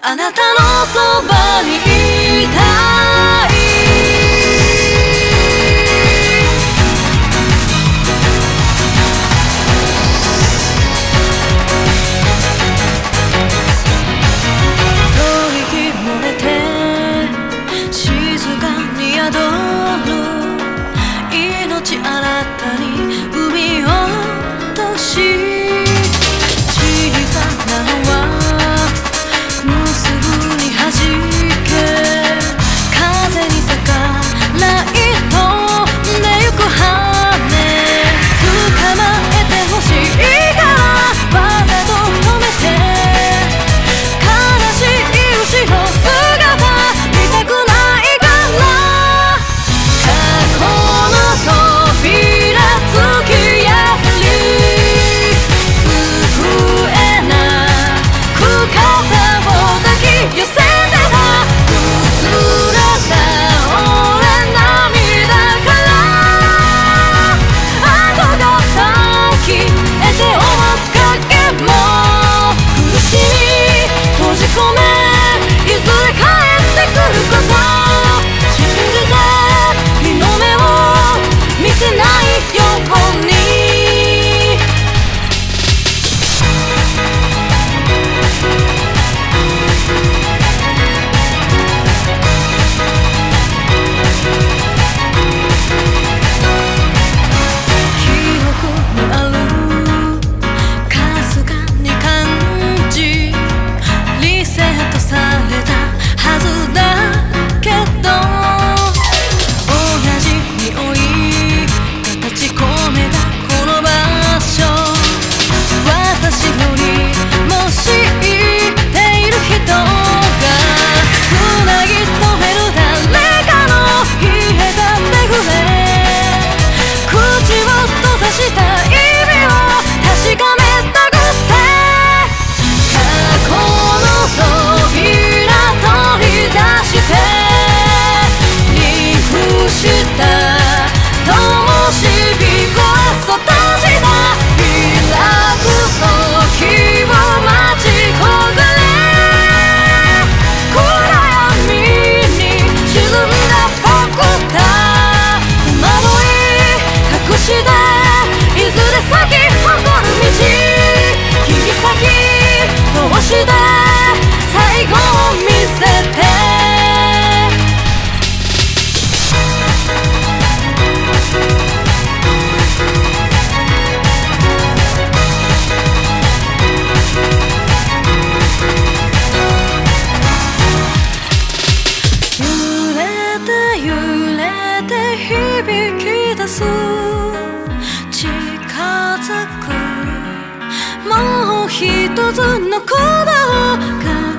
あなたのそばにいたい。吐息漏れて静かに宿る命新たに産み落とし、小さな輪結ぶに弾け、風に逆らい飛んでゆく羽、捕まえてほしいからわざと止めて、悲しい牛の姿見たくないから、過去の扉突き破り、救えなく肩を抱き寄せてた、崩れた俺涙から、後が先へて追っかけも苦しみ閉じ込め、いずれ帰ってくること信じて、日の目を見せないように。記憶にあるかすかに感じ、リセットされたはずだけど、同じ匂いが立ち込めたこの場所、私よりも知っている人がつなぎ止める誰かの冷えた手触れ、口を閉ざした意味を確かめたくて、過去の扉取り出して憎した灯火こそ閉じた、開く時を待ち焦がれ、暗闇に沈んだ僕た戸惑い隠して、いずれ咲き誇る道、切り裂き通して最後を見せて、揺れて揺れて響き出す、近づくもう一つの鼓動が